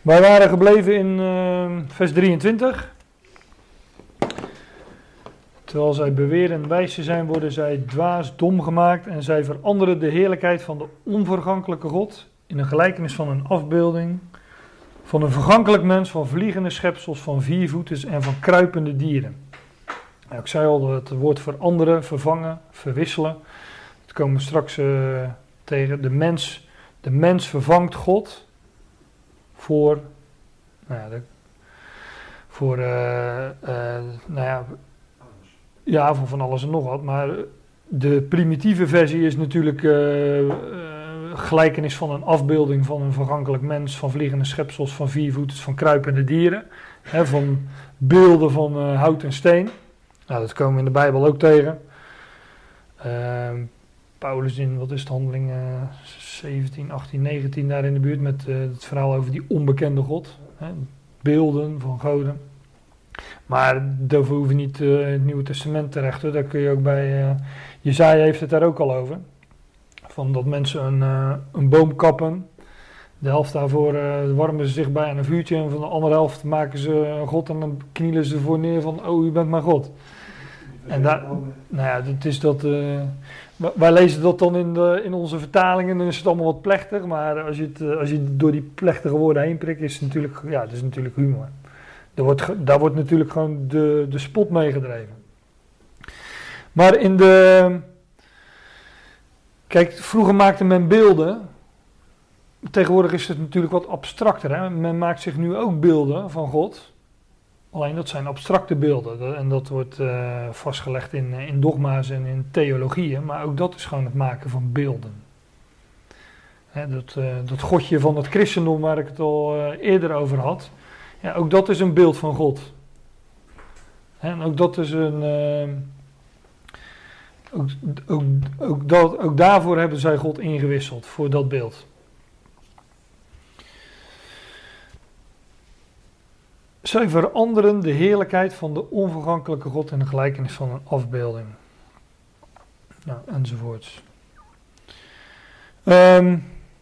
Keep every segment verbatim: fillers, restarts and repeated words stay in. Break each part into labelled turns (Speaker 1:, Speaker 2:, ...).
Speaker 1: Wij waren gebleven in uh, vers drieëntwintig. Terwijl zij beweren wijs te zijn, worden zij dwaas, dom gemaakt en zij veranderen de heerlijkheid van de onvergankelijke God in een gelijkenis van een afbeelding van een vergankelijk mens, van vliegende schepsels, van viervoeters en van kruipende dieren. Nou, ik zei al, het woord veranderen, vervangen, verwisselen. Dat komen we straks uh, tegen. De mens, de mens vervangt God voor, nou ja, de, voor, uh, uh, nou ja, ja, voor van alles en nog wat. Maar de primitieve versie is natuurlijk uh, uh, gelijkenis van een afbeelding van een vergankelijk mens, van vliegende schepsels, van viervoeters, van kruipende dieren. Hè, van beelden van uh, hout en steen. Nou, dat komen we in de Bijbel ook tegen. Uh, Paulus in, wat is het, handeling uh, zeventien, achttien, negentien daar in de buurt met uh, het verhaal over die onbekende God. Hè, beelden van goden. Maar daarvoor hoeven we niet uh, in het Nieuwe Testament terecht. Hoor. Daar kun je ook bij, uh, Jesaja heeft het daar ook al over. Van dat mensen een, uh, een boom kappen. De helft daarvoor uh, warmen ze zich bij aan een vuurtje. En van de andere helft maken ze een God en dan knielen ze ervoor neer van, oh, u bent mijn God. En daar, nou ja, dat is dat, uh, wij lezen dat dan in, de, in onze vertalingen, en dan is het allemaal wat plechtig. Maar als je, het, uh, als je door die plechtige woorden heen prikt, is het natuurlijk, ja, het is natuurlijk humor. Daar wordt, daar wordt natuurlijk gewoon de, de spot mee gedreven. Maar in de... Kijk, vroeger maakte men beelden. Tegenwoordig is het natuurlijk wat abstracter. Hè? Men maakt zich nu ook beelden van God. Alleen dat zijn abstracte beelden. En dat wordt uh, vastgelegd in, in dogma's en in theologieën. Maar ook dat is gewoon het maken van beelden. Hè, dat, uh, dat godje van het christendom waar ik het al uh, eerder over had. Ja, ook dat is een beeld van God. En ook dat is een... Uh, ook, ook, ook, dat, ook daarvoor hebben zij God ingewisseld, voor dat beeld. Zij veranderen de heerlijkheid van de onvergankelijke God in de gelijkenis van een afbeelding. Nou, enzovoorts. Um,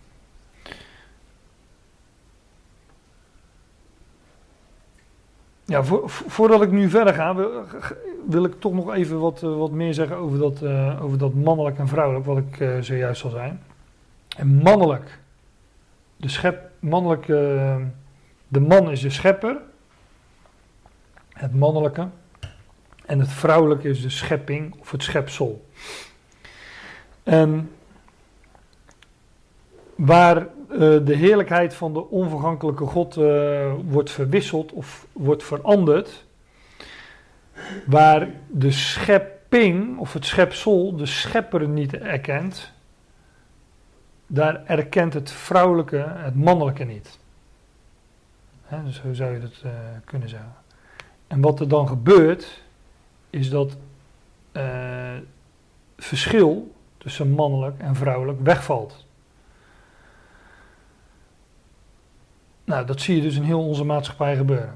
Speaker 1: Ja, vo, voordat ik nu verder ga, wil, wil ik toch nog even wat, uh, wat meer zeggen over dat, uh, over dat mannelijk en vrouwelijk, wat ik uh, zojuist al zei. En mannelijk, de, schep, mannelijk uh, de man is de schepper, het mannelijke, en het vrouwelijke is de schepping of het schepsel. En waar uh, de heerlijkheid van de onvergankelijke God uh, wordt verwisseld of wordt veranderd, waar de schepping of het schepsel de schepper niet erkent, daar erkent het vrouwelijke het mannelijke niet. Hè, dus zo zou je dat uh, kunnen zeggen. En wat er dan gebeurt, is dat uh, het verschil tussen mannelijk en vrouwelijk wegvalt. Nou, dat zie je dus in heel onze maatschappij gebeuren.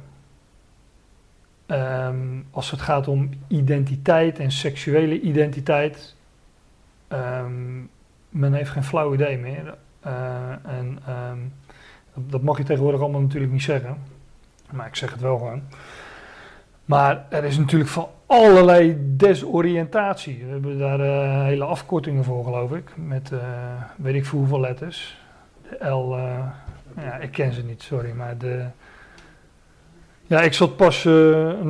Speaker 1: Um, als het gaat om identiteit en seksuele identiteit, um, men heeft geen flauw idee meer. Uh, en um, dat, dat mag je tegenwoordig allemaal natuurlijk niet zeggen, maar ik zeg het wel gewoon. Maar er is natuurlijk van allerlei desoriëntatie. We hebben daar uh, hele afkortingen voor, geloof ik, met uh, weet ik veel hoeveel letters. De L... Uh, Ja, ik ken ze niet, sorry, maar de... Ja, ik zat pas uh, een...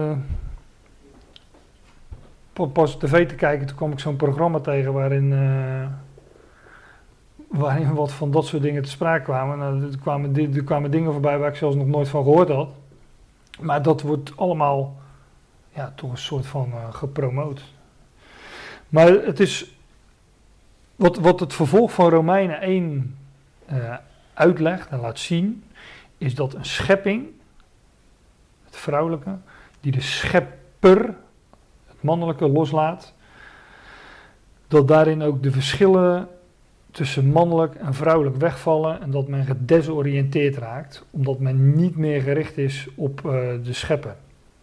Speaker 1: Uh, pas tv te kijken, toen kwam ik zo'n programma tegen waarin... Uh, waarin wat van dat soort dingen te sprake kwamen. Nou, er kwamen, er kwamen dingen voorbij waar ik zelfs nog nooit van gehoord had. Maar dat wordt allemaal... Ja, toch een soort van uh, gepromoot. Maar het is... Wat, wat het vervolg van Romeinen één... Uh, uitlegt en laat zien, is dat een schepping, het vrouwelijke, die de schepper, het mannelijke, loslaat, dat daarin ook de verschillen tussen mannelijk en vrouwelijk wegvallen en dat men gedesoriënteerd raakt, omdat men niet meer gericht is op uh, de schepper.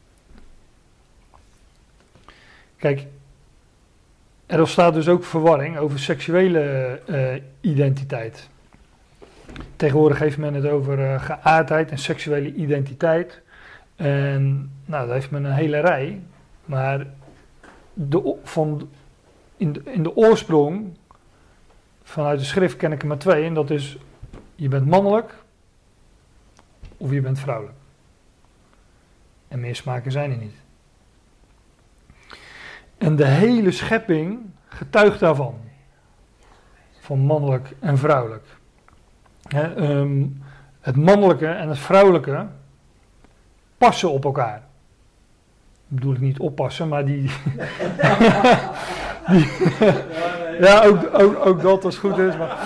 Speaker 1: Kijk, er ontstaat dus ook verwarring over seksuele uh, identiteit. Tegenwoordig heeft men het over uh, geaardheid en seksuele identiteit. En nou, daar heeft men een hele rij. Maar de, van, in, de, in de oorsprong, vanuit de schrift ken ik er maar twee. En dat is, je bent mannelijk of je bent vrouwelijk. En meer smaken zijn er niet. En de hele schepping getuigt daarvan. Van mannelijk en vrouwelijk. He, um, het mannelijke en het vrouwelijke passen op elkaar. Dat bedoel ik niet oppassen, maar die... die ja, ook, ook, ook dat als het goed is. Maar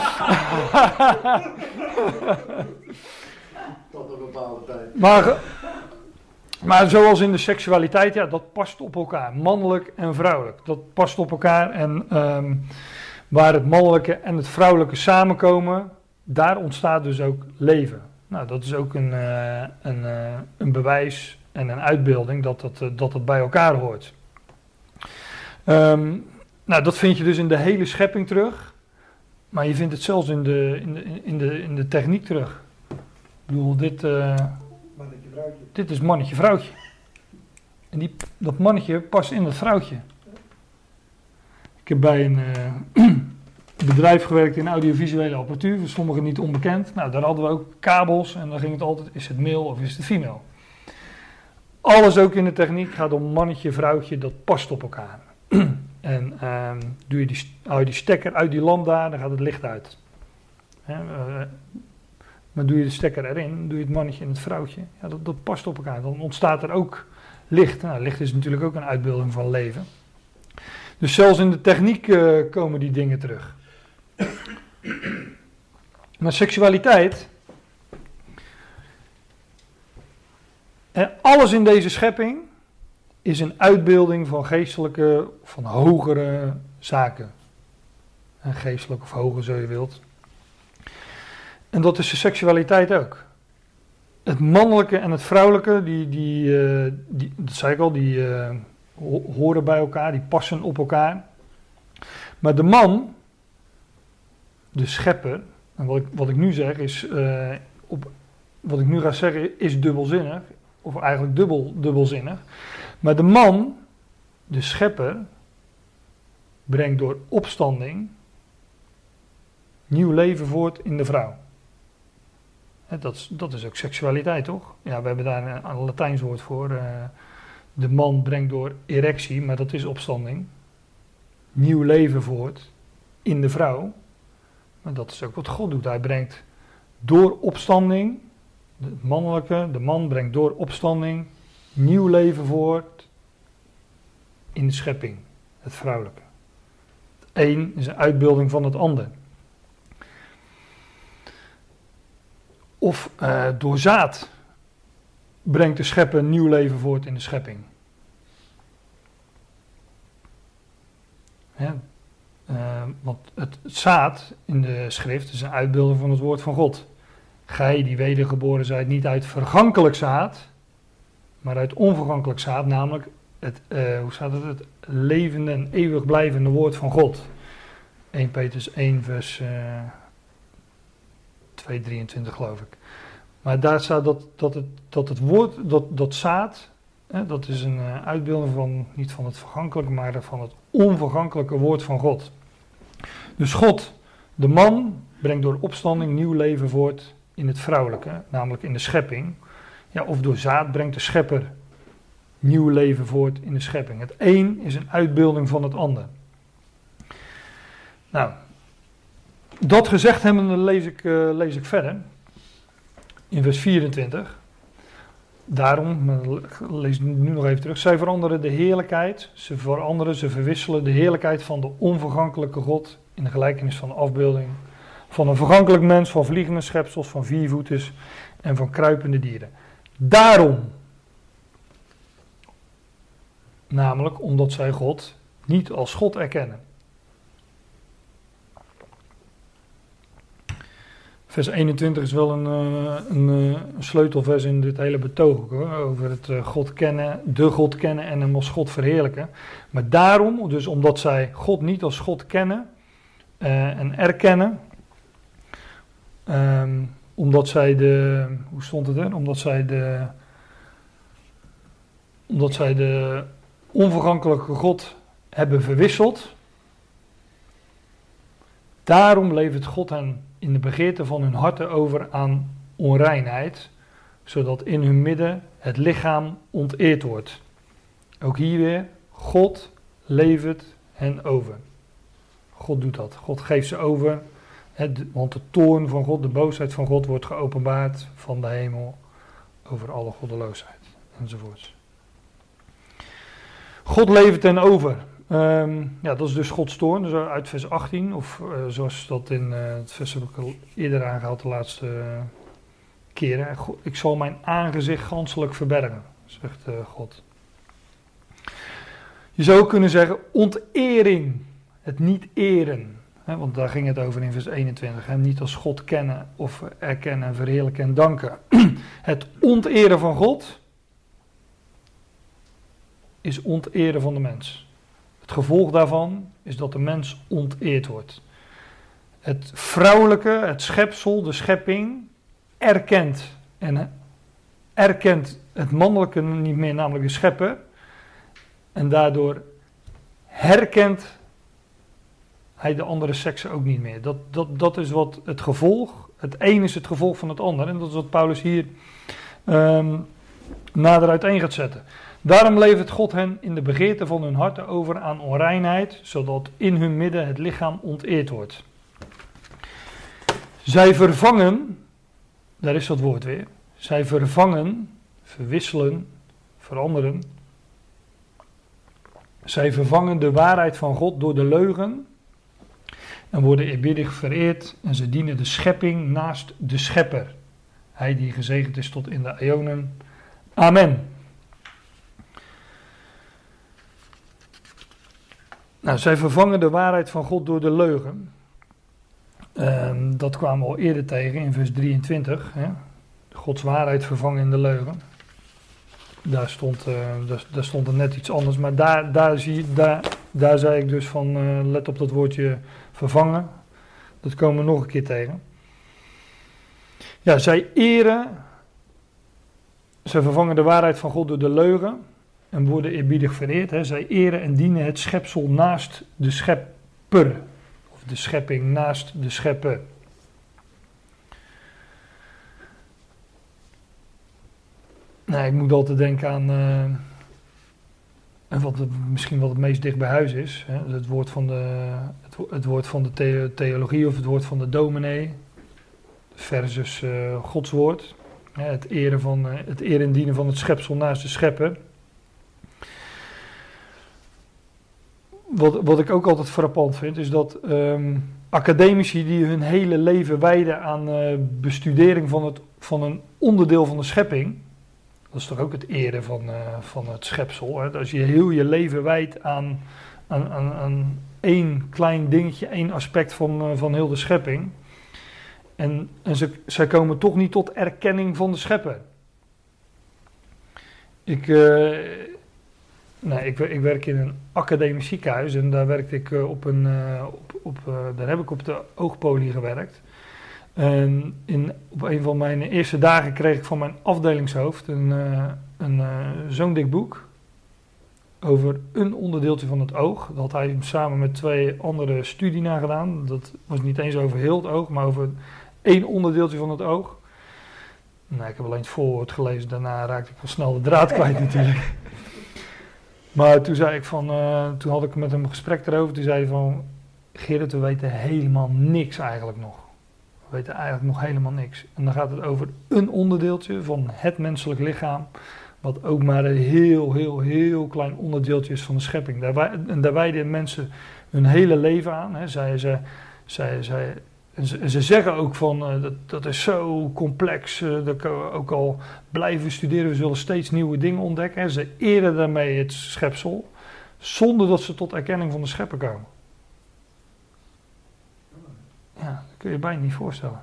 Speaker 2: tot een bepaalde tijd.
Speaker 1: Maar, maar zoals in de seksualiteit, ja, dat past op elkaar. Mannelijk en vrouwelijk. Dat past op elkaar. En um, waar het mannelijke en het vrouwelijke samenkomen, daar ontstaat dus ook leven. Nou, dat is ook een, uh, een, uh, een bewijs en een uitbeelding dat dat, uh, dat, dat bij elkaar hoort. Um, nou, dat vind je dus in de hele schepping terug. Maar je vindt het zelfs in de, in de, in de, in de techniek terug. Ik bedoel, dit, uh,
Speaker 2: Mannetje, vrouwtje.
Speaker 1: dit is mannetje, vrouwtje. En die, dat mannetje past in dat vrouwtje. Ik heb bij een uh, bedrijf gewerkt in audiovisuele apparatuur, voor sommigen niet onbekend. Nou, daar hadden we ook kabels en dan ging het altijd, is het male of is het female? Alles ook in de techniek gaat om mannetje, vrouwtje, dat past op elkaar. En um, doe je die, hou je die stekker uit die lamp daar, dan gaat het licht uit. He, uh, maar doe je de stekker erin, doe je het mannetje en het vrouwtje, ja, dat, dat past op elkaar. Dan ontstaat er ook licht. Nou, licht is natuurlijk ook een uitbeelding van leven. Dus zelfs in de techniek uh, komen die dingen terug. Maar seksualiteit, en alles in deze schepping is een uitbeelding van geestelijke, van hogere zaken. En geestelijk of hoger, zo je wilt. En dat is de seksualiteit ook. Het mannelijke en het vrouwelijke, die, die, uh, die, dat zei ik al, die uh, horen bij elkaar, die passen op elkaar. Maar de man, de schepper, en wat ik, wat ik nu zeg is, uh, op, wat ik nu ga zeggen is dubbelzinnig, of eigenlijk dubbel, dubbelzinnig. Maar de man, de schepper, brengt door opstanding nieuw leven voort in de vrouw. He, dat, is, dat is ook seksualiteit, toch? Ja, we hebben daar een, een Latijns woord voor. Uh, de man brengt door erectie, maar dat is opstanding. Nieuw leven voort in de vrouw. Maar dat is ook wat God doet. Hij brengt door opstanding, de mannelijke, de man brengt door opstanding nieuw leven voort in de schepping, het vrouwelijke. Het een is een uitbeelding van het ander. Of uh, door zaad brengt de schepper nieuw leven voort in de schepping. Ja, uh, want het, het zaad in de schrift is een uitbeelding van het woord van God. Gij die wedergeboren zijt niet uit vergankelijk zaad, maar uit onvergankelijk zaad, namelijk het, uh, hoe staat het, het levende en eeuwig blijvende woord van God. Eerste Petrus één vers uh, twee drieëntwintig geloof ik. Maar daar staat dat, dat, het, dat het woord, dat, dat zaad, hè, dat is een uh, uitbeelding van, niet van het vergankelijke, maar van het onvergankelijke woord van God. Dus God, de man, brengt door opstanding nieuw leven voort in het vrouwelijke, namelijk in de schepping. Ja, of door zaad brengt de schepper nieuw leven voort in de schepping. Het een is een uitbeelding van het ander. Nou, dat gezegd hebbende lees ik, uh, lees ik verder. In vers vierentwintig. Daarom, lees nu nog even terug. Zij veranderen de heerlijkheid, ze veranderen, ze verwisselen de heerlijkheid van de onvergankelijke God in de gelijkenis van de afbeelding. Van een vergankelijk mens, van vliegende schepsels, van viervoeters en van kruipende dieren. Daarom, namelijk omdat zij God niet als God erkennen. Vers eenentwintig is wel een, een, een sleutelvers in dit hele betoog, hoor, over het God kennen, de God kennen en hem als God verheerlijken. Maar daarom, dus omdat zij God niet als God kennen uh, en erkennen, Um, omdat zij de, hoe stond het er? Omdat zij de, omdat zij de onvergankelijke God hebben verwisseld. Daarom levert God hen in de begeerte van hun harten over aan onreinheid, zodat in hun midden het lichaam onteerd wordt. Ook hier weer, God levert hen over. God doet dat. God geeft ze over, het, want de toorn van God, de boosheid van God wordt geopenbaard van de hemel over alle goddeloosheid enzovoorts. God levert hen over. Um, ja, dat is dus Gods toorn, dus uit vers achttien, of uh, zoals dat in uh, het vers heb ik al eerder aangehaald de laatste uh, keren. Ik zal mijn aangezicht ganselijk verbergen, zegt uh, God. Je zou ook kunnen zeggen ontering, het niet eren, hè, want daar ging het over in vers eenentwintig. Hem niet als God kennen of erkennen, verheerlijken en danken. Het onteren van God is onteren van de mens. Het gevolg daarvan is dat de mens onteerd wordt. Het vrouwelijke, het schepsel, de schepping, erkent en erkent het mannelijke niet meer, namelijk de schepper. En daardoor herkent hij de andere seksen ook niet meer. Dat, dat, dat is wat het gevolg, het een is het gevolg van het ander. En dat is wat Paulus hier um, nader uiteen gaat zetten. Daarom levert God hen in de begeerte van hun harten over aan onreinheid, zodat in hun midden het lichaam onteerd wordt. Zij vervangen, daar is dat woord weer, zij vervangen, verwisselen, veranderen. Zij vervangen de waarheid van God door de leugen en worden eerbiedig vereerd en ze dienen de schepping naast de schepper. Hij die gezegend is tot in de eonen. Amen. Nou, zij vervangen de waarheid van God door de leugen. Um, dat kwamen we al eerder tegen in vers drieëntwintig. Hè? Gods waarheid vervangen in de leugen. Daar stond, uh, daar, daar stond er net iets anders. Maar daar, daar, zie, daar, daar zei ik dus van, uh, let op dat woordje vervangen. Dat komen we nog een keer tegen. Ja, zij eren. Zij vervangen de waarheid van God door de leugen. En worden eerbiedig vereerd. Hè. Zij eren en dienen het schepsel naast de schepper. Of de schepping naast de schepper. Nou, ik moet altijd denken aan, uh, wat het, misschien wat het meest dicht bij huis is. Hè, het woord van de, het, het woord van de the- theologie of het woord van de dominee. Versus uh, Gods woord. Hè, het, eren van, uh, het eren en dienen van het schepsel naast de schepper. Wat, wat ik ook altijd frappant vind, is dat um, academici die hun hele leven wijden aan uh, bestudering van, het, van een onderdeel van de schepping. Dat is toch ook het eren van, uh, van het schepsel. Hè? Als je heel je leven wijdt aan, aan, aan, aan één klein dingetje, één aspect van, uh, van heel de schepping. En, en ze, zij komen toch niet tot erkenning van de schepper. Ik... Uh, Nee, ik, ik werk in een academisch ziekenhuis en daar werkte ik uh, op een, uh, op, op, uh, daar heb ik op de oogpolie gewerkt. En in, op een van mijn eerste dagen kreeg ik van mijn afdelingshoofd een, uh, een uh, zo'n dik boek over een onderdeeltje van het oog. Dat had hij samen met twee andere studie nagedaan. Dat was niet eens over heel het oog, maar over één onderdeeltje van het oog. Nou, ik heb alleen het voorwoord gelezen, daarna raakte ik wel snel de draad kwijt natuurlijk. Maar toen zei ik van, uh, toen had ik met hem een gesprek erover. Toen zei hij van, Gerrit, we weten helemaal niks eigenlijk nog. We weten eigenlijk nog helemaal niks. En dan gaat het over een onderdeeltje van het menselijk lichaam. Wat ook maar een heel, heel, heel klein onderdeeltje is van de schepping. Daar, en daar wijden mensen hun hele leven aan. Hè. Zij, zij, zij, zij, en ze, ze zeggen ook van, uh, dat, dat is zo complex. Uh, dat we ook al blijven studeren, we zullen steeds nieuwe dingen ontdekken. Hè. Ze eren daarmee het schepsel, zonder dat ze tot erkenning van de schepper komen. Ja, dat kun je je bijna niet voorstellen.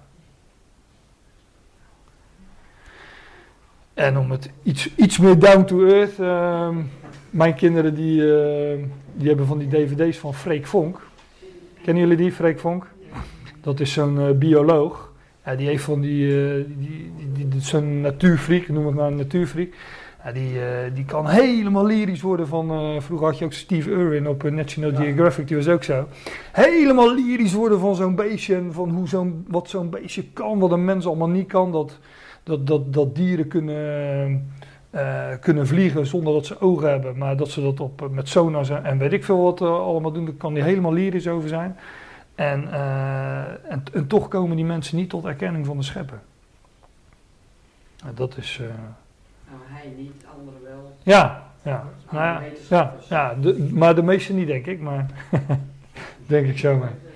Speaker 1: En om het iets, iets meer down to earth. Uh, mijn kinderen die, uh, die hebben van die dvd's van Freek Vonk. Kennen jullie die, Freek Vonk? Dat is zo'n uh, bioloog. Ja, die heeft van die, uh, die, die, die, die zo'n natuurfreak, noem het maar een natuurfreak. Ja, die, uh, die kan helemaal lyrisch worden van, uh, vroeger had je ook Steve Irwin op uh, National ja. Geographic, die was ook zo. Helemaal lyrisch worden van zo'n beestje en van hoe zo'n, wat zo'n beestje kan, wat een mens allemaal niet kan. Dat, dat, dat, dat dieren kunnen, uh, kunnen vliegen zonder dat ze ogen hebben, maar dat ze dat op, met sonars en, en weet ik veel wat uh, allemaal doen, daar kan die helemaal lyrisch over zijn. En, uh, en, en toch komen die mensen niet tot erkenning van de schepper. Dat is... Uh,
Speaker 3: nou, hij niet, anderen wel.
Speaker 1: Ja, ja. Nou ja, ja, ja de, maar de meesten niet, denk ik. Maar denk ik zo maar.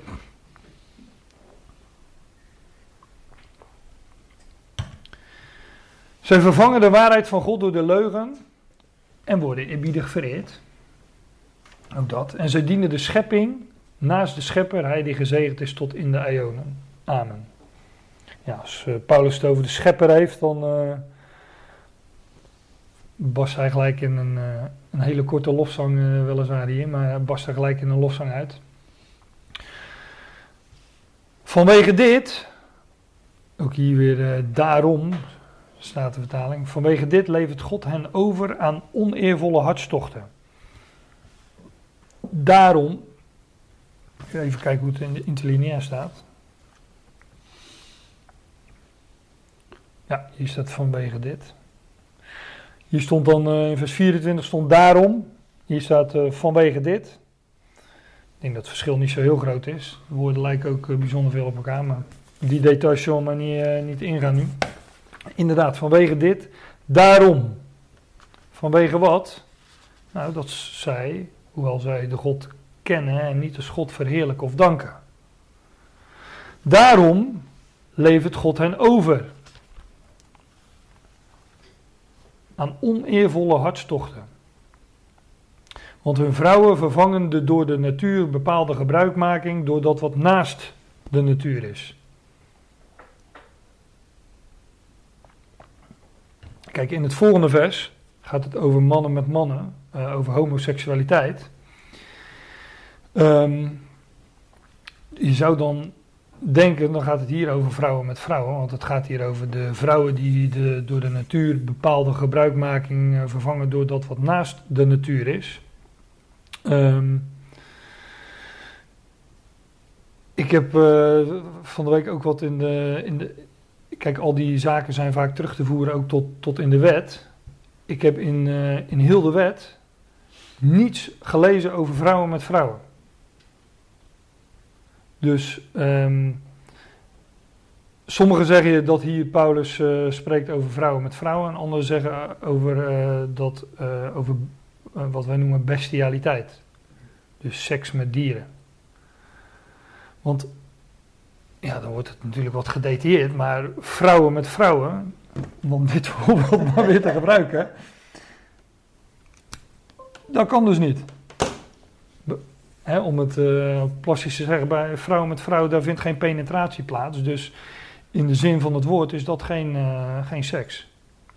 Speaker 1: Zij vervangen de waarheid van God door de leugen en worden eerbiedig vereerd. Ook dat. En zij dienen de schepping naast de schepper, hij die gezegend is tot in de eonen. Amen. Ja, als uh, Paulus het over de schepper heeft, dan uh, barst hij gelijk in een, uh, een hele korte lofzang, uh, weliswaar hier, maar hij barst er gelijk in een lofzang uit. Vanwege dit, ook hier weer uh, daarom, staat de vertaling, vanwege dit levert God hen over aan oneervolle hartstochten. Daarom, even kijken hoe het in de interlineair staat. Ja, hier staat vanwege dit. Hier stond dan uh, in vers vierentwintig stond daarom. Hier staat uh, vanwege dit. Ik denk dat het verschil niet zo heel groot is. De woorden lijken ook uh, bijzonder veel op elkaar, maar die details zullen we maar niet, uh, niet ingaan nu. Inderdaad, vanwege dit. Daarom. Vanwege wat? Nou, dat zij, hoewel zij de God kennen en niet als God verheerlijken of danken. Daarom levert God hen over aan oneervolle hartstochten. Want hun vrouwen vervangen de door de natuur bepaalde gebruikmaking door dat wat naast de natuur is. Kijk, in het volgende vers gaat het over mannen met mannen, uh, over homoseksualiteit. Um, je zou dan denken, dan gaat het hier over vrouwen met vrouwen, want het gaat hier over de vrouwen die de, door de natuur bepaalde gebruikmaking uh, vervangen door dat wat naast de natuur is. Um, ik heb uh, van de week ook wat in de, in de... Kijk, al die zaken zijn vaak terug te voeren ook tot, tot in de wet. Ik heb in, uh, in heel de wet niets gelezen over vrouwen met vrouwen. Dus um, sommigen zeggen dat hier Paulus uh, spreekt over vrouwen met vrouwen. En anderen zeggen over, uh, dat, uh, over uh, wat wij noemen bestialiteit. Dus seks met dieren. Want ja, dan wordt het natuurlijk wat gedetailleerd. Maar vrouwen met vrouwen, om dit voorbeeld maar weer te gebruiken. Dat kan dus niet. He, om het uh, plastisch te zeggen, bij vrouwen met vrouwen, daar vindt geen penetratie plaats. Dus in de zin van het woord is dat geen, uh, geen seks.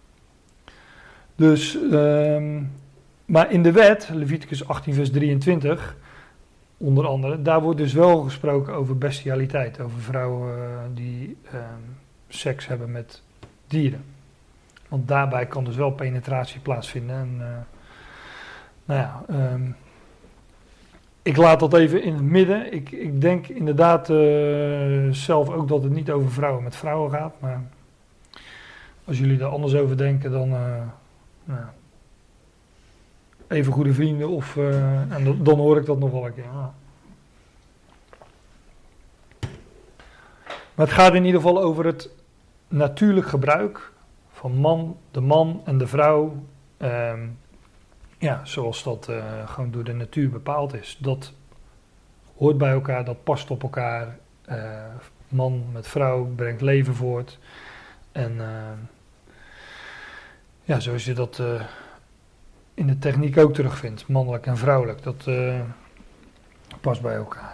Speaker 1: Dus, um, maar in de wet, Leviticus achttien vers drieëntwintig, onder andere, daar wordt dus wel gesproken over bestialiteit. Over vrouwen uh, die um, seks hebben met dieren. Want daarbij kan dus wel penetratie plaatsvinden. En, uh, nou ja... Um, Ik laat dat even in het midden. Ik, ik denk inderdaad uh, zelf ook dat het niet over vrouwen met vrouwen gaat. Maar als jullie er anders over denken, dan uh, nou, even goede vrienden. Of, uh, en dan, dan hoor ik dat nog wel een keer. Ja. Maar het gaat in ieder geval over het natuurlijk gebruik van man, de man en de vrouw. Um, Ja, zoals dat uh, gewoon door de natuur bepaald is. Dat hoort bij elkaar, dat past op elkaar. Uh, man met vrouw brengt leven voort. En uh, ja, zoals je dat uh, in de techniek ook terugvindt, mannelijk en vrouwelijk, dat uh, past bij elkaar.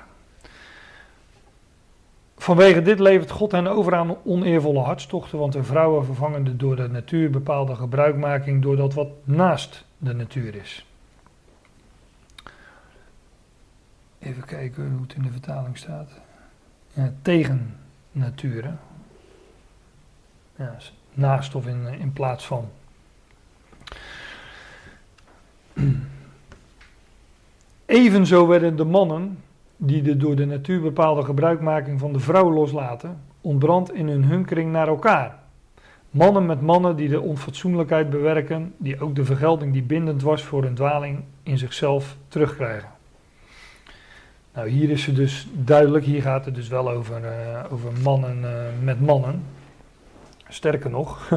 Speaker 1: Vanwege dit levert God hen over aan oneervolle hartstochten, want de vrouwen vervangen de door de natuur bepaalde gebruikmaking door dat wat naast de natuur is. Even kijken hoe het in de vertaling staat. Ja, tegen natuur. Hè? Ja, naast of in, in plaats van. Evenzo werden de mannen die de door de natuur bepaalde gebruikmaking van de vrouw loslaten, ontbrand in hun hunkering naar elkaar. Mannen met mannen die de onfatsoenlijkheid bewerken, die ook de vergelding die bindend was voor hun dwaling in zichzelf terugkrijgen. Nou, hier is het dus duidelijk, hier gaat het dus wel over, uh, over mannen uh, met mannen. Sterker nog,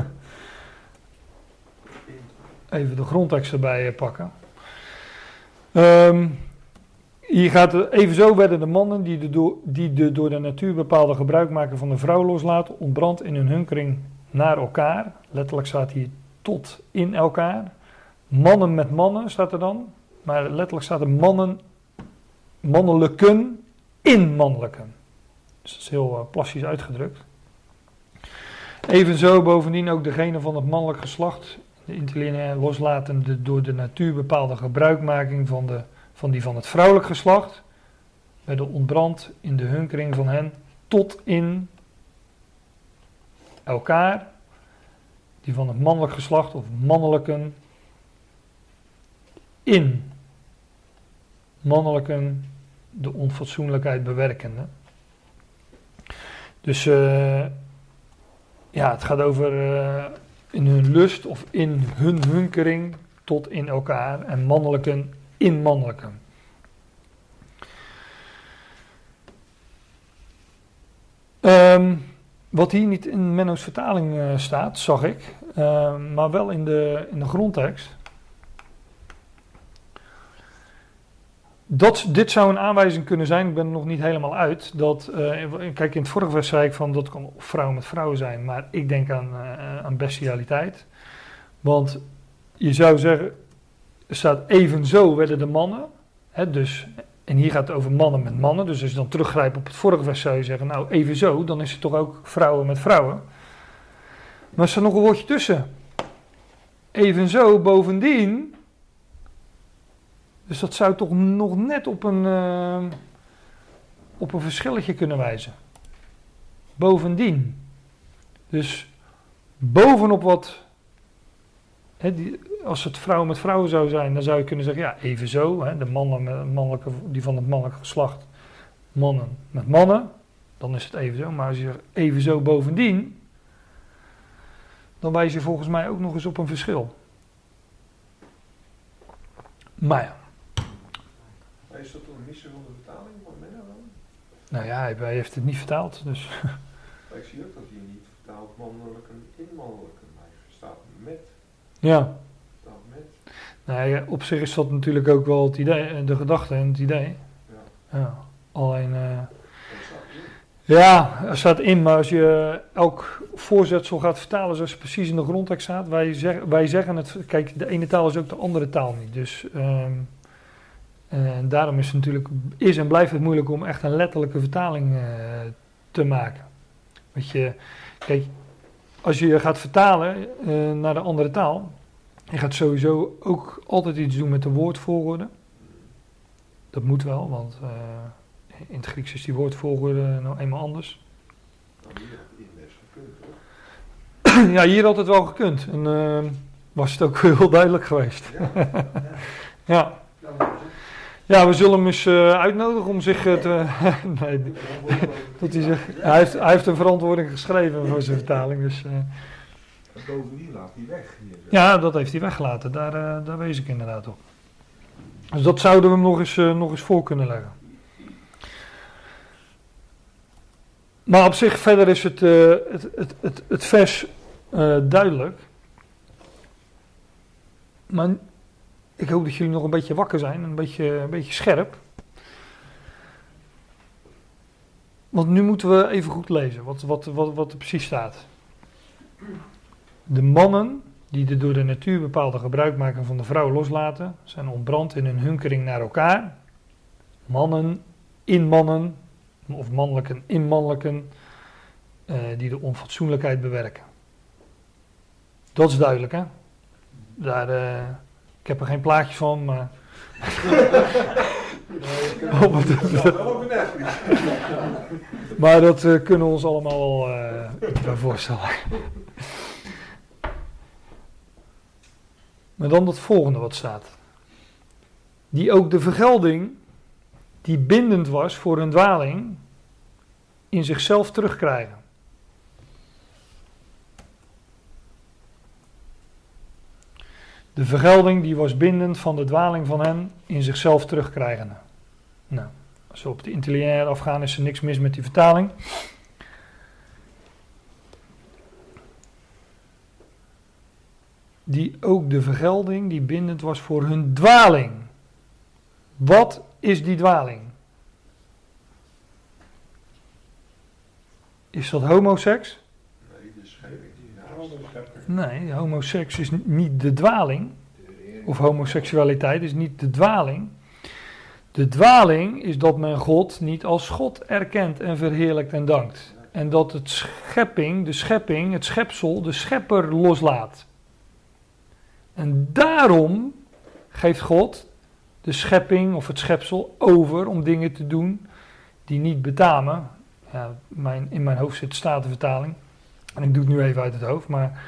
Speaker 1: even de grondtekst erbij uh, pakken. Um, hier gaat het, evenzo werden de mannen die de, do, die de door de natuur bepaalde gebruik maken van de vrouw loslaten, ontbrand in hun hunkering naar elkaar. Letterlijk staat hier tot in elkaar. Mannen met mannen staat er dan, maar letterlijk staat er mannen, mannelijken in mannelijken. Dus dat is heel uh, plastisch uitgedrukt. Evenzo bovendien ook degene van het mannelijk geslacht, de interlineair loslatende door de natuur bepaalde gebruikmaking van, de, van die van het vrouwelijk geslacht, werden ontbrand in de hunkering van hen tot in elkaar, die van het mannelijk geslacht of mannelijken in mannelijken de onfatsoenlijkheid bewerkende. Dus uh, ja, het gaat over uh, in hun lust of in hun hunkering tot in elkaar en mannelijken in mannelijken. Um, wat hier niet in Menno's vertaling uh, staat, zag ik, uh, maar wel in de, in de grondtekst. Dat, dit zou een aanwijzing kunnen zijn, ik ben er nog niet helemaal uit, dat, uh, kijk in het vorige vers zei ik van dat kan vrouw met vrouw zijn, maar ik denk aan, uh, aan bestialiteit. Want je zou zeggen, er staat evenzo werden de mannen, hè, dus, en hier gaat het over mannen met mannen, dus als je dan teruggrijpt op het vorige vers zou je zeggen, nou evenzo, dan is het toch ook vrouwen met vrouwen. Maar er staat nog een woordje tussen. Evenzo bovendien. Dus dat zou toch nog net op een, uh, op een verschilletje kunnen wijzen. Bovendien. Dus bovenop wat, hè, die, als het vrouw met vrouwen zou zijn, dan zou je kunnen zeggen, ja, evenzo. Hè, de mannen met mannelijke, die van het mannelijk geslacht, mannen met mannen, dan is het evenzo. Maar als je zegt evenzo bovendien, dan wijs je volgens mij ook nog eens op een verschil. Maar ja.
Speaker 4: Is dat een missie van de vertaling van Menno dan?
Speaker 1: Nou ja, hij, hij heeft het niet vertaald, dus.
Speaker 4: Maar ik zie ook dat hij niet vertaalt mannelijken in mannelijken, maar hij staat met.
Speaker 1: Ja.
Speaker 4: Staat met.
Speaker 1: Nou ja, op zich is dat natuurlijk ook wel het idee, de gedachte en het idee.
Speaker 4: Ja.
Speaker 1: Ja. Alleen. Uh,
Speaker 4: Dat staat in.
Speaker 1: ja, er staat in, maar als je elk voorzetsel gaat vertalen zoals het precies in de grondtekst staat, wij, zeg, wij zeggen het. Kijk, de ene taal is ook de andere taal niet. Dus. Um, En daarom is het natuurlijk, is en blijft het moeilijk om echt een letterlijke vertaling uh, te maken. Want je, kijk, als je gaat vertalen uh, naar de andere taal, je gaat sowieso ook altijd iets doen met de woordvolgorde. Dat moet wel, want uh, in het Grieks is die woordvolgorde nou eenmaal anders.
Speaker 4: Nou, hier had het in best gekund, hoor.
Speaker 1: Ja, hier had het wel gekund. En uh, was het ook heel duidelijk geweest.
Speaker 4: Ja.
Speaker 1: Ja. Ja, we zullen hem eens uh, uitnodigen om zich uh, te... nee, dat hij, zich, hij, heeft, hij heeft een verantwoording geschreven voor zijn vertaling. Dus, uh,
Speaker 4: bovendien laat hij weg. Hier,
Speaker 1: ja, dat heeft hij weggelaten. Daar, uh, daar wees ik inderdaad op. Dus dat zouden we hem nog eens, uh, nog eens voor kunnen leggen. Maar op zich verder is het, uh, het, het, het, het vers uh, duidelijk. Maar... Ik hoop dat jullie nog een beetje wakker zijn, een beetje, een beetje scherp. Want nu moeten we even goed lezen wat, wat, wat, wat er precies staat. De mannen die de door de natuur bepaalde gebruik maken van de vrouw loslaten, zijn ontbrand in hun hunkering naar elkaar. Mannen in mannen, of mannelijken in mannelijken, uh, die de onfatsoenlijkheid bewerken. Dat is duidelijk, hè? Daar... Uh, Ik heb er geen plaatje van, maar Op het-
Speaker 4: Wel over Netflix.
Speaker 1: Maar dat eh, kunnen we ons allemaal wel eh, iets bij voorstellen. Maar dan het volgende wat staat. Die ook de vergelding, die bindend was voor hun dwaling, in zichzelf terugkrijgen. De vergelding die was bindend van de dwaling van hen in zichzelf terugkrijgen. Nou, als we op de interlineair afgaan is er niks mis met die vertaling. Die ook de vergelding die bindend was voor hun dwaling. Wat is die dwaling? Is dat homoseks?
Speaker 4: Nee, de schepping.
Speaker 1: Nee, homoseks is niet de dwaling. Of homoseksualiteit is niet de dwaling. De dwaling is dat men God niet als God erkent en verheerlijkt en dankt. En dat het schepping, de schepping, het schepsel, de schepper loslaat. En daarom geeft God de schepping of het schepsel over om dingen te doen die niet betamen. Ja, mijn, in mijn hoofd zit Statenvertaling. En ik doe het nu even uit het hoofd. Maar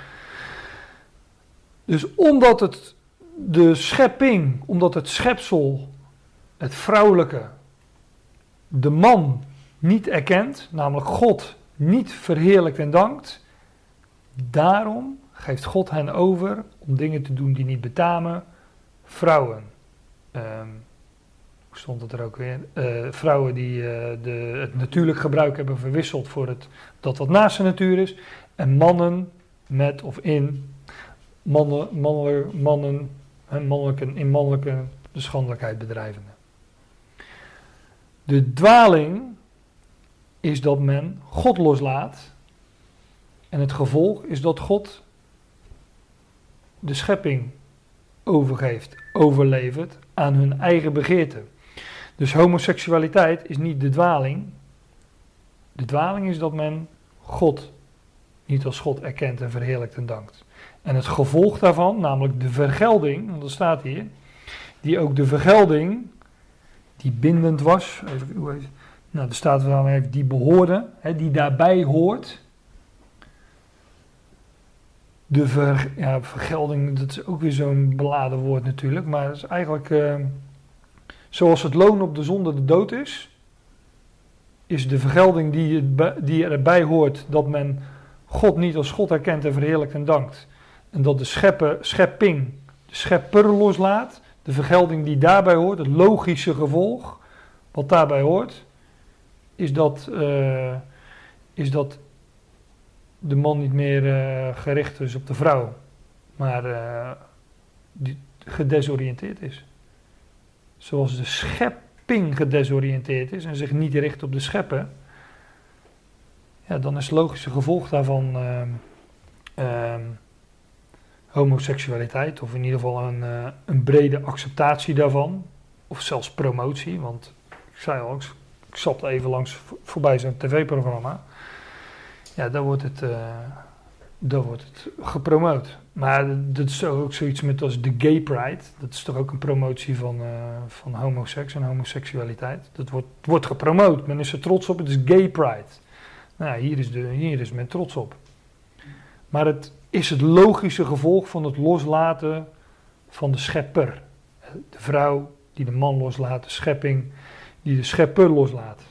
Speaker 1: dus omdat het de schepping, omdat het schepsel, het vrouwelijke, de man niet erkent, namelijk God niet verheerlijkt en dankt, daarom geeft God hen over om dingen te doen die niet betamen. Vrouwen. Um, hoe stond het er ook weer? Uh, vrouwen die uh, de, het natuurlijk gebruik hebben verwisseld voor het, dat wat naast de natuur is. En mannen met of in mannen, mannelijk, mannen en mannelijke, in mannelijke de schandelijkheid bedrijvende. De dwaling is dat men God loslaat. En het gevolg is dat God de schepping overgeeft, overlevert aan hun eigen begeerte. Dus homoseksualiteit is niet de dwaling. De dwaling is dat men God niet als God erkent en verheerlijkt en dankt. En het gevolg daarvan, namelijk de vergelding, want dat staat hier, die ook de vergelding, die bindend was, even, hoe heet het? Nou, er staat wel even, die behoorde, hè, die daarbij hoort. De ver, ja, vergelding, dat is ook weer zo'n beladen woord natuurlijk, maar het is eigenlijk, uh, zoals het loon op de zonde de dood is, is de vergelding die, die erbij hoort dat men God niet als God erkent en verheerlijkt en dankt. En dat de schepper, schepping, de schepper loslaat, de vergelding die daarbij hoort, het logische gevolg, wat daarbij hoort, is dat, uh, is dat de man niet meer uh, gericht is op de vrouw, maar uh, die gedesoriënteerd is. Zoals de schepping gedesoriënteerd is en zich niet richt op de schepper, ja, dan is het logische gevolg daarvan uh, uh, homoseksualiteit, of in ieder geval een, uh, een brede acceptatie daarvan, of zelfs promotie, want ik zei al, ik, ik zat even langs vo- voorbij zo'n tv-programma. Ja, daar wordt het, uh, daar wordt het gepromoot. Maar dat is toch ook zoiets met als de Gay Pride. Dat is toch ook een promotie van, uh, van homoseks en homoseksualiteit. Dat wordt, wordt gepromoot. Men is er trots op. Het is Gay Pride. Nou, hier is, de, hier is men trots op. Maar het is het logische gevolg van het loslaten van de schepper. De vrouw die de man loslaat, de schepping die de schepper loslaat.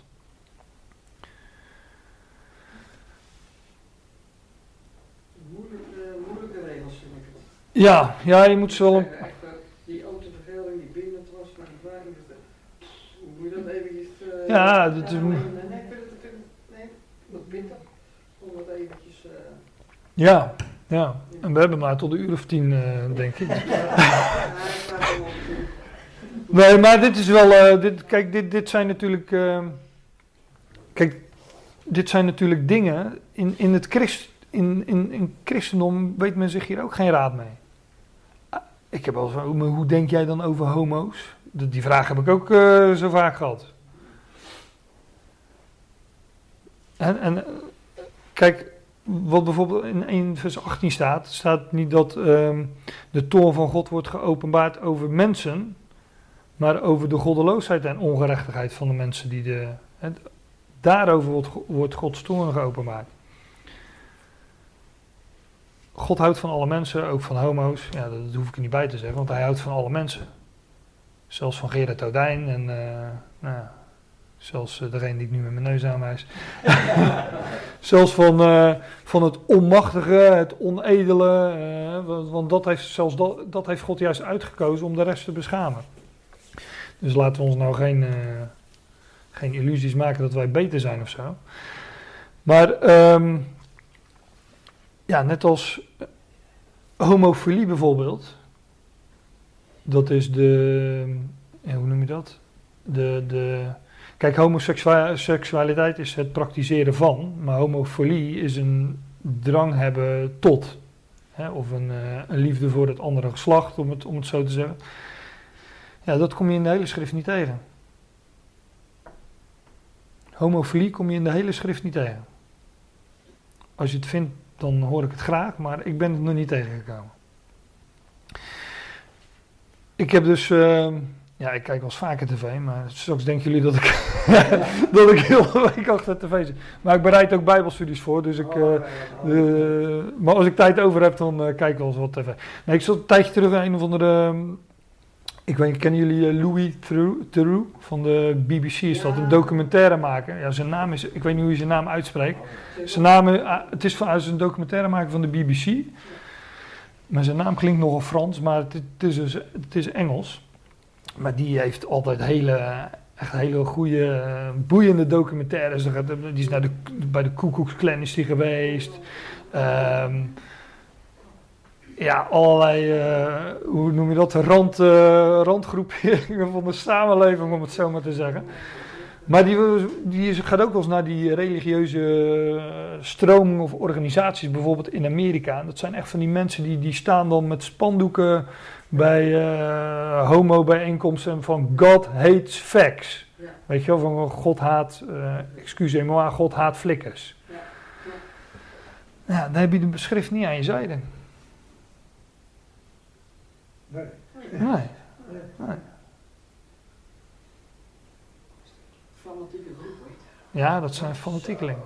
Speaker 1: Ja, ja, je moet ze wel een...
Speaker 3: Die autovergelding die bindend was, maar die dwaling is de... Hoe moet je dat eventjes... Uh,
Speaker 1: ja, dat is...
Speaker 3: Nee, nee, nee, ik vind het... Nee, dat bitter. Om dat eventjes... Uh...
Speaker 1: Ja, ja. En we hebben maar tot de uur of tien, uh, denk ik. Nee, maar dit is wel... Uh, dit, kijk, dit, dit zijn natuurlijk... Uh, kijk, dit zijn natuurlijk dingen... In, in het Christ, in, in, in christendom weet men zich hier ook geen raad mee. Ik heb al zo, maar hoe denk jij dan over homo's? Die vraag heb ik ook uh, zo vaak gehad. En, en kijk, wat bijvoorbeeld in één vers achttien staat, staat niet dat um, de toorn van God wordt geopenbaard over mensen, maar over de goddeloosheid en ongerechtigheid van de mensen die de... Het, daarover wordt, wordt Gods toorn geopenbaard. God houdt van alle mensen, ook van homo's. Ja, dat hoef ik er niet bij te zeggen, want hij houdt van alle mensen. Zelfs van Gerard Odijn en uh, nou, zelfs uh, degene die ik nu met mijn neus aanwijs. Zelfs van, uh, van het onmachtige, het onedele. Uh, want, want dat heeft, zelfs dat, dat heeft God juist uitgekozen om de rest te beschamen. Dus laten we ons nou geen, uh, geen illusies maken dat wij beter zijn of zo. Maar um, ja, net als homofilie bijvoorbeeld. Dat is de, ja, hoe noem je dat? De, de, kijk, homoseksualiteit is het praktiseren van, maar homofilie is een drang hebben tot. Hè, of een, uh, een liefde voor het andere geslacht, om het, om het zo te zeggen. Ja, dat kom je in de hele schrift niet tegen. Homofilie kom je in de hele schrift niet tegen. Als je het vindt, dan hoor ik het graag, maar ik ben het nog niet tegengekomen. Ik heb dus, uh, ja, ik kijk wel eens vaker tv, maar straks denken jullie dat ik, dat ik heel de week achter de tv zit. Maar ik bereid ook bijbelstudies voor, dus ik, uh, de, maar als ik tijd over heb, dan uh, kijk ik wel eens wat tv. Nee, ik zat een tijdje terug in een of andere, uh, ik weet niet, kennen jullie uh, Louis Theroux van de B B C, is dat, een documentairemaker. Ja, zijn naam is, ik weet niet hoe je zijn naam uitspreekt. Zijn naam, uh, het is van, hij is een documentairemaker van de B B C. Maar zijn naam klinkt nogal Frans, maar het, het, is, dus, het is Engels. Maar die heeft altijd hele, echt hele goede, boeiende documentaires. Die is naar de, bij de Ku Klux Klan is die geweest. Um, ja, allerlei, uh, hoe noem je dat, rand, uh, randgroeperingen van de samenleving, om het zo maar te zeggen. Maar die, die gaat ook wel eens naar die religieuze stromingen of organisaties, bijvoorbeeld in Amerika. Dat zijn echt van die mensen die, die staan dan met spandoeken bij uh, homo-bijeenkomsten van God hates facts. Ja. Weet je wel, van God haat, uh, excusez-moi, God haat flikkers. Ja. Ja. Ja, dan heb je de beschrift niet aan je zijde.
Speaker 2: Nee.
Speaker 1: Nee. Nee. Nee.
Speaker 3: Fanatieke groep.
Speaker 1: Ja, dat zijn fanatiekelingen.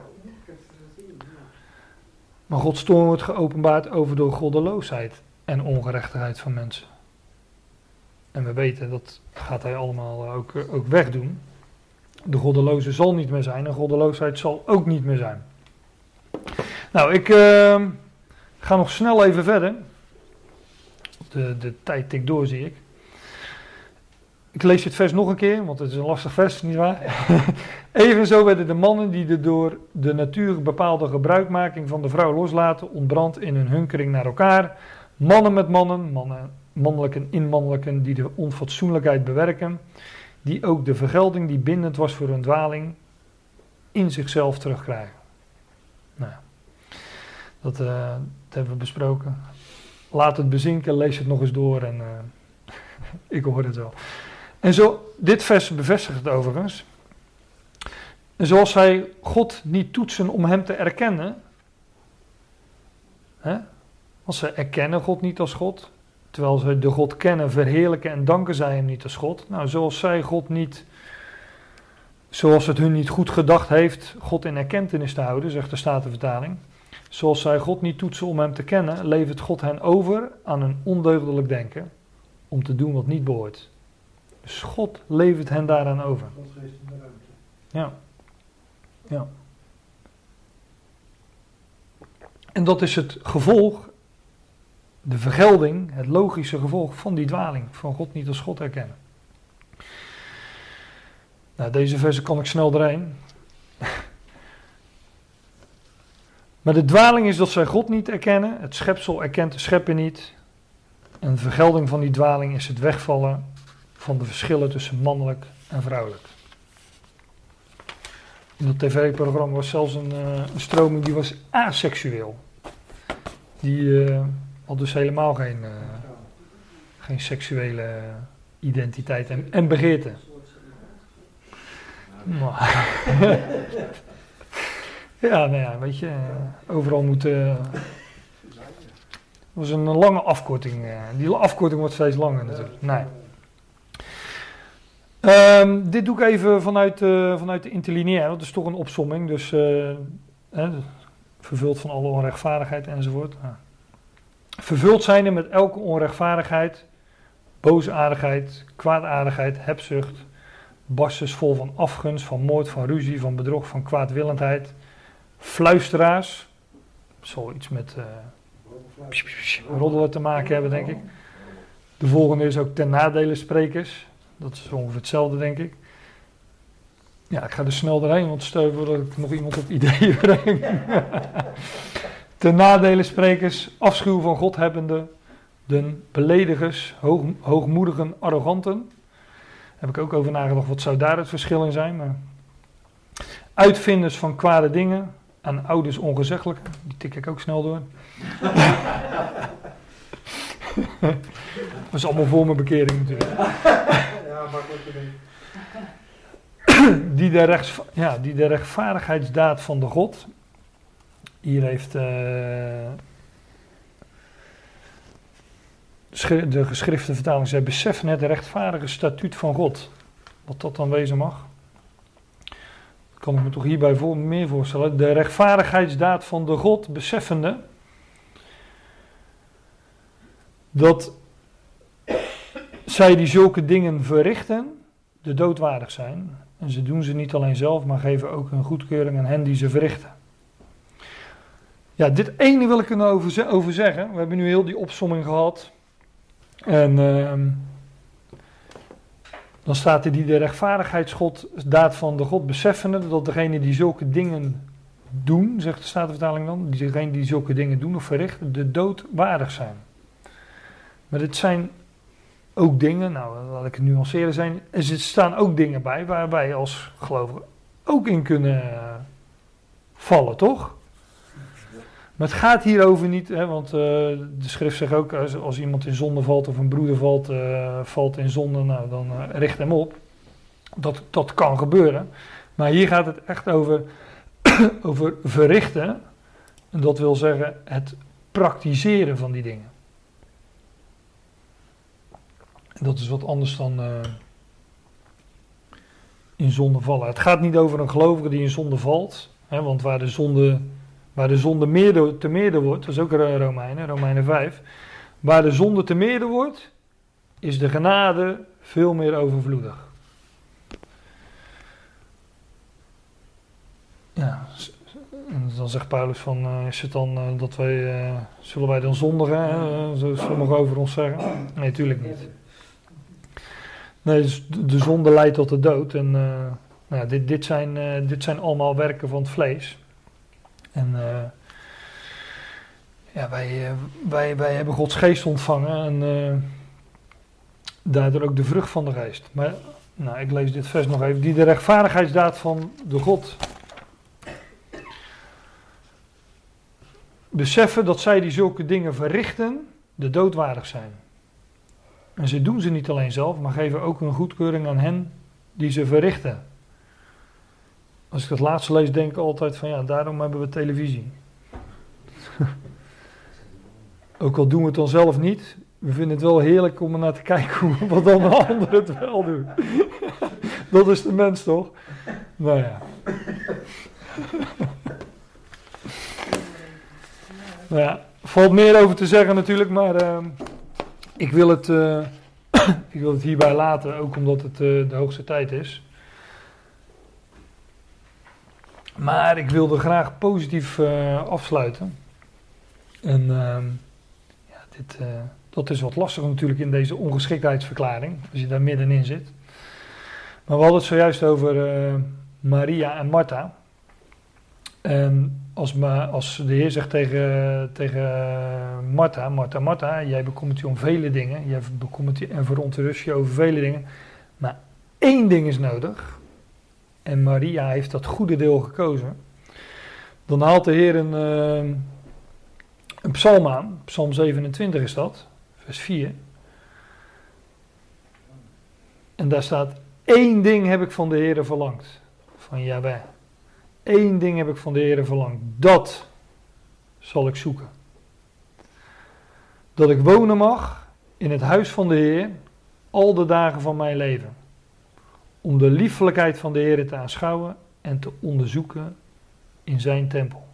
Speaker 1: Maar Gods toorn wordt geopenbaard over de goddeloosheid en ongerechtigheid van mensen. En we weten, dat gaat hij allemaal ook, ook wegdoen. De goddeloze zal niet meer zijn en goddeloosheid zal ook niet meer zijn. Nou, ik uh, ga nog snel even verder. De, de tijd tikt door, zie ik. Ik lees het vers nog een keer, want het is een lastig vers, nietwaar? Evenzo werden de mannen die de door de natuur bepaalde gebruikmaking van de vrouw loslaten, ontbrand in hun hunkering naar elkaar. Mannen met mannen, mannen, mannelijken in mannelijken, die de onfatsoenlijkheid bewerken, die ook de vergelding die bindend was voor hun dwaling, in zichzelf terugkrijgen. Nou, dat, uh, dat hebben we besproken. Laat het bezinken, lees het nog eens door en uh, ik hoor het wel. En zo, dit vers bevestigt het overigens. En zoals zij God niet toetsen om hem te erkennen. Hè? Want ze erkennen God niet als God. Terwijl ze de God kennen, verheerlijken en danken zij hem niet als God. Nou, zoals zij God niet, zoals het hun niet goed gedacht heeft, God in erkentenis te houden, zegt de Statenvertaling. Zoals zij God niet toetsen om hem te kennen, levert God hen over aan een ondeugdelijk denken. Om te doen wat niet behoort. Dus God levert hen daaraan over.
Speaker 2: God geeft hem de ruimte.
Speaker 1: Ja. Ja. En dat is het gevolg, de vergelding, het logische gevolg van die dwaling. Van God niet als God erkennen. Nou, deze versen kan ik snel doorheen. Maar de dwaling is dat zij God niet erkennen. Het schepsel erkent de schepper niet. En de vergelding van die dwaling is het wegvallen van de verschillen tussen mannelijk en vrouwelijk. In dat tv-programma was zelfs een, uh, een stroming die was aseksueel. Die uh, had dus helemaal geen, uh, geen seksuele identiteit en, en begeerte. Maar, ja, nou ja, weet je, overal moet... Uh, dat was een lange afkorting. Uh, die afkorting wordt steeds langer natuurlijk. Nee. Um, dit doe ik even vanuit, uh, vanuit de interlineair. Dat is toch een opsomming. Dus uh, hè, vervuld van alle onrechtvaardigheid enzovoort. Nou. Vervuld zijn er met elke onrechtvaardigheid, boosaardigheid, kwaadaardigheid, hebzucht, barstens vol van afgunst, van moord, van ruzie, van bedrog, van kwaadwillendheid, fluisteraars. Zal iets met uh, roddelen te maken hebben, denk ik. De volgende is ook ten nadele sprekers. Dat is ongeveer hetzelfde, denk ik. Ja, ik ga er snel doorheen, want stel je voor dat ik nog iemand op ideeën breng. Ten nadele sprekers, afschuw van godhebbenden, de beledigers, hoog, hoogmoedigen, arroganten. Daar heb ik ook over nagedacht, wat zou daar het verschil in zijn. Maar uitvinders van kwade dingen, aan ouders ongezeggelijke. Die tik ik ook snel door. Dat is allemaal voor mijn bekering natuurlijk.
Speaker 2: Ja, makkelijk te
Speaker 1: Die de, rechts, ja, die de rechtvaardigheidsdaad van de God. Hier heeft uh, de geschrifte vertaling, zij beseffen het rechtvaardige statuut van God. Wat dat dan wezen mag. Kan ik me toch hierbij voor, meer voorstellen. De rechtvaardigheidsdaad van de God, beseffende dat zij die zulke dingen verrichten, de dood waardig zijn. En ze doen ze niet alleen zelf, maar geven ook een goedkeuring aan hen die ze verrichten. Ja, dit ene wil ik er nou over, over zeggen. We hebben nu heel die opsomming gehad. En uh, dan staat er die de rechtvaardigheidsdaad van de God beseffende, dat degene die zulke dingen doen, zegt de Statenvertaling dan, degene die zulke dingen doen of verrichten, de dood waardig zijn. Maar dit zijn ook dingen, nou laat ik het nuanceren zijn, er staan ook dingen bij waar wij als gelovigen ook in kunnen uh, vallen, toch? Maar het gaat hierover niet, hè, want uh, de schrift zegt ook, als, als iemand in zonde valt of een broeder valt, uh, valt in zonde, nou dan uh, richt hem op. Dat, dat kan gebeuren. Maar hier gaat het echt over, over verrichten. En dat wil zeggen het praktiseren van die dingen. En dat is wat anders dan uh, in zonde vallen. Het gaat niet over een gelovige die in zonde valt, hè, want waar de zonde... Waar de zonde meerder, te meerder wordt, dat is ook Romeinen, Romeinen vijf. Waar de zonde te meerder wordt, is de genade veel meer overvloedig. Ja, en dan zegt Paulus van, uh, is het dan uh, dat wij, uh, zullen wij dan zondigen, hè? Zo sommigen over ons zeggen? Nee, natuurlijk niet. Nee, dus de zonde leidt tot de dood en uh, nou, dit, dit, zijn, uh, dit zijn allemaal werken van het vlees. En uh, ja, wij, uh, wij, wij hebben Gods geest ontvangen en uh, daardoor ook de vrucht van de geest. Maar nou, ik lees dit vers nog even. Die de rechtvaardigheidsdaad van de God beseffen dat zij die zulke dingen verrichten, de dood waardig zijn. En ze doen ze niet alleen zelf, maar geven ook een goedkeuring aan hen die ze verrichten. Als ik dat laatste lees, denk ik altijd van ja, daarom hebben we televisie. Ook al doen we het dan zelf niet, we vinden het wel heerlijk om er naar te kijken hoe, wat dan de anderen het wel doen. Dat is de mens toch? Nou ja. Nou ja, valt meer over te zeggen natuurlijk, maar uh, ik, wil het, uh, ik wil het hierbij laten, ook omdat het uh, de hoogste tijd is. Maar ik wilde graag positief uh, afsluiten. En uh, ja, dit, uh, dat is wat lastig natuurlijk in deze ongeschiktheidsverklaring, als je daar middenin zit. Maar we hadden het zojuist over uh, Maria en Martha. En als, ma, als de Heer zegt tegen, tegen Martha, Martha, Martha, jij bekommert je om vele dingen. Jij bekommert je en verontrust je over vele dingen. Maar één ding is nodig. En Maria heeft dat goede deel gekozen. Dan haalt de Heer een, uh, een psalm aan. Psalm zevenentwintig is dat. Vers vier. En daar staat, één ding heb ik van de Heer verlangd. Van Jahweh. Eén ding heb ik van de Heer verlangd. Dat zal ik zoeken. Dat ik wonen mag in het huis van de Heer al de dagen van mijn leven. om de liefelijkheid van de Heer te aanschouwen en te onderzoeken in zijn tempel.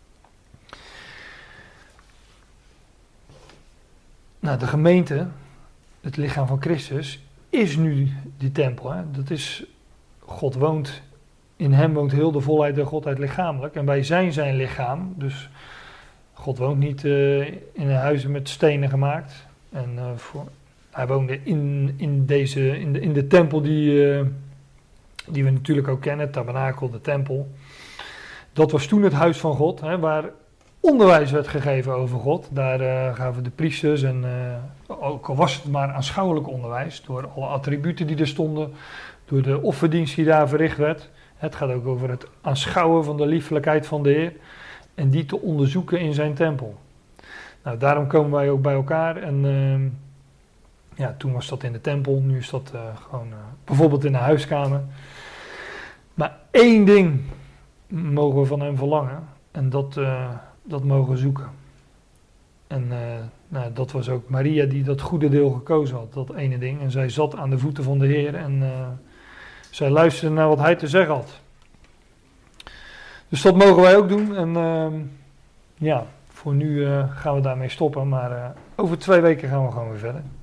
Speaker 1: Nou, de gemeente, het lichaam van Christus, is nu die tempel. Hè? Dat is, God woont, in hem woont heel de volheid der Godheid lichamelijk. En wij zijn zijn lichaam, dus God woont niet uh, in een huizen met stenen gemaakt. En uh, voor, hij woonde in, in, deze, in, de, in de tempel die, uh, die we natuurlijk ook kennen, het tabernakel, de tempel. Dat was toen het huis van God, hè, waar onderwijs werd gegeven over God. Daar uh, gaven de priesters, en uh, ook al was het maar aanschouwelijk onderwijs, door alle attributen die er stonden, door de offerdienst die daar verricht werd. Het gaat ook over het aanschouwen van de liefelijkheid van de Heer en die te onderzoeken in zijn tempel. Nou, daarom komen wij ook bij elkaar en uh, ja, toen was dat in de tempel, nu is dat uh, gewoon uh, bijvoorbeeld in de huiskamer. Maar één ding mogen we van hem verlangen en dat, uh, dat mogen we zoeken. En uh, nou, dat was ook Maria die dat goede deel gekozen had, dat ene ding. En zij zat aan de voeten van de Heer en uh, zij luisterde naar wat hij te zeggen had. Dus dat mogen wij ook doen en uh, ja, voor nu uh, gaan we daarmee stoppen, maar uh, over twee weken gaan we gewoon weer verder.